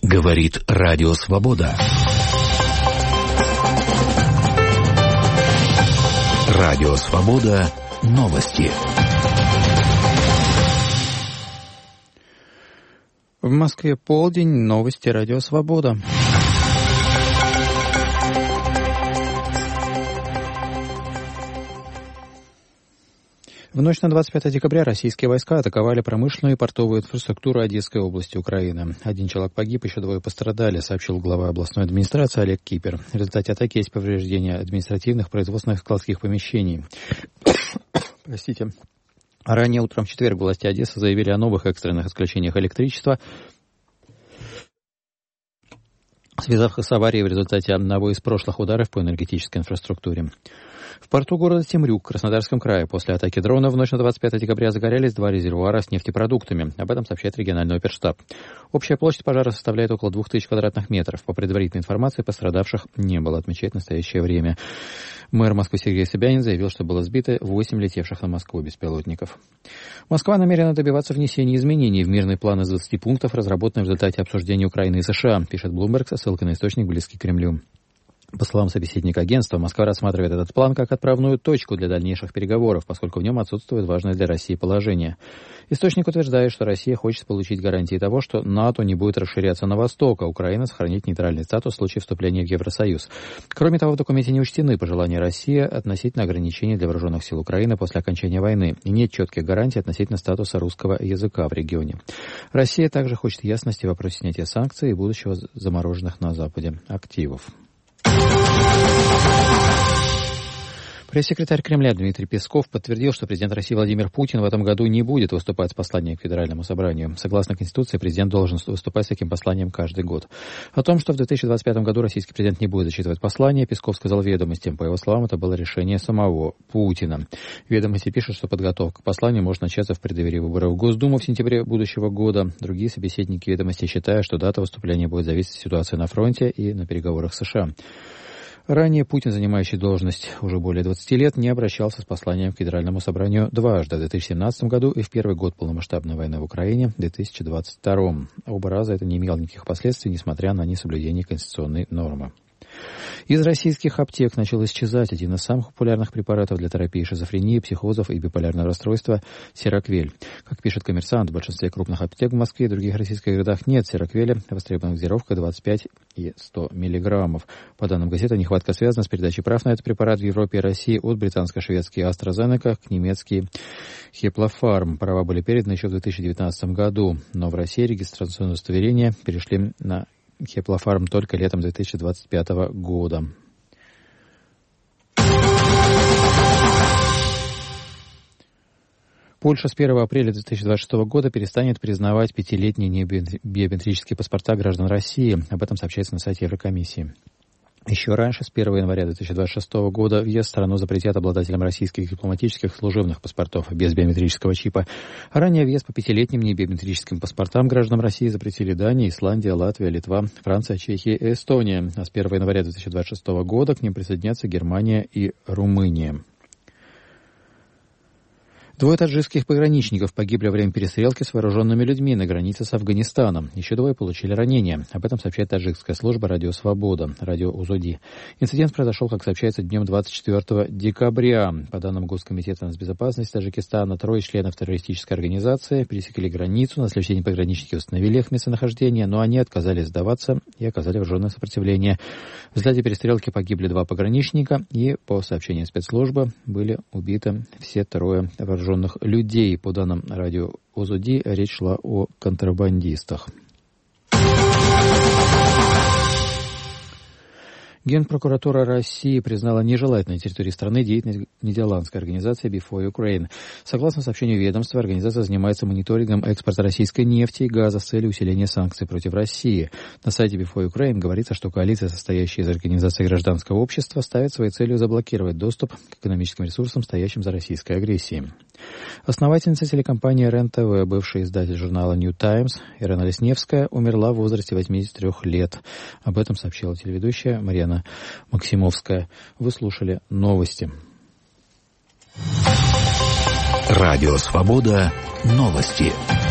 Говорит Радио Свобода. Радио Свобода. Новости. В Москве полдень. Новости Радио Свобода. В ночь на 25 декабря российские войска атаковали промышленную и портовую инфраструктуру Одесской области Украины. 1 человек погиб, еще 2 пострадали, сообщил глава областной администрации Олег Кипер. В результате атаки есть повреждения административных, производственных, складских помещений. Простите. Ранее утром в четверг власти Одессы заявили о новых экстренных отключениях электричества, связав их с аварией в результате одного из прошлых ударов по энергетической инфраструктуре. В порту города Темрюк, в Краснодарском крае, после атаки дрона в ночь на 25 декабря загорелись 2 резервуара с нефтепродуктами. Об этом сообщает региональный оперштаб. Общая площадь пожара составляет около 2000 квадратных метров. По предварительной информации, пострадавших не было, отмечает в настоящее время. Мэр Москвы Сергей Собянин заявил, что было сбито 8 летевших на Москву беспилотников. Москва намерена добиваться внесения изменений в мирный план из 20 пунктов, разработанный в результате обсуждения Украины и США, пишет Bloomberg со ссылкой на источник, близкий к Кремлю. По словам собеседника агентства, Москва рассматривает этот план как отправную точку для дальнейших переговоров, поскольку в нем отсутствует важное для России положение. Источник утверждает, что Россия хочет получить гарантии того, что НАТО не будет расширяться на восток, а Украина сохранит нейтральный статус в случае вступления в Евросоюз. Кроме того, в документе не учтены пожелания России относительно ограничений для вооруженных сил Украины после окончания войны, и нет четких гарантий относительно статуса русского языка в регионе. Россия также хочет ясности в вопросе снятия санкций и будущего замороженных на Западе активов. Пресс-секретарь Кремля Дмитрий Песков подтвердил, что президент России Владимир Путин в этом году не будет выступать с посланием к Федеральному собранию. Согласно Конституции, президент должен выступать с таким посланием каждый год. О том, что в 2025 году российский президент не будет зачитывать послание, Песков сказал «Ведомостям». По его словам, это было решение самого Путина. «Ведомости» пишут, что подготовка к посланию может начаться в преддверии выборов в Госдуму в сентябре будущего года. Другие собеседники «Ведомости» считают, что дата выступления будет зависеть от ситуации на фронте и на переговорах с США. Ранее Путин, занимающий должность уже более 20 лет, не обращался с посланием к Федеральному собранию дважды, в 2017 году и в первый год полномасштабной войны в Украине, в 2022. Оба раза это не имело никаких последствий, несмотря на несоблюдение конституционной нормы. Из российских аптек начал исчезать один из самых популярных препаратов для терапии шизофрении, психозов и биполярного расстройства – Сераквель. Как пишет «Коммерсант», в большинстве крупных аптек в Москве и других российских городах нет Сераквеля, востребованных дозировка 25 и 100 миллиграммов. По данным газеты, нехватка связана с передачей прав на этот препарат в Европе и России от британско-шведский AstraZeneca к немецкий Heplofarm. Права были переданы еще в 2019 году, но в России регистрационные удостоверения перешли на Heplofarm только летом 2025 года. Польша с 1 апреля 2026 года перестанет признавать 5-летние биометрические паспорта граждан России. Об этом сообщается на сайте Еврокомиссии. Еще раньше, с 1 января 2026 года, въезд в страну запретят обладателям российских дипломатических служебных паспортов без биометрического чипа. Ранее въезд по 5-летним небиометрическим паспортам гражданам России запретили Дания, Исландия, Латвия, Литва, Франция, Чехия и Эстония. А с 1 января 2026 года к ним присоединятся Германия и Румыния. 2 таджикских пограничников погибли во время перестрелки с вооруженными людьми на границе с Афганистаном. Еще 2 получили ранения. Об этом сообщает таджикская служба «Радио Свобода», радио Узоди. Инцидент произошел, как сообщается, днем 24 декабря. По данным Госкомитета нацбезопасности Таджикистана, 3 членов террористической организации пересекли границу. На следующий день пограничники установили их местонахождение, но они отказались сдаваться и оказали вооруженное сопротивление. В результате перестрелки погибли 2 пограничника, и, по сообщению спецслужбы, были убиты все 3 вооруженных людей. По данным радио Озуди, речь шла о контрабандистах. Генпрокуратура России признала нежелательной на территории страны деятельность нидерландской организации Before Ukraine. Согласно сообщению ведомства, организация занимается мониторингом экспорта российской нефти и газа с целью усиления санкций против России. На сайте Before Ukraine говорится, что коалиция, состоящая из организаций гражданского общества, ставит своей целью заблокировать доступ к экономическим ресурсам, стоящим за российской агрессией. Основательница телекомпании РЕН-ТВ, бывший издатель журнала New Times, Ирина Лесневская, умерла в возрасте 83 лет. Об этом сообщила телеведущая Марьяна Максимовская. Вы слушали новости. Радио Свобода. Новости.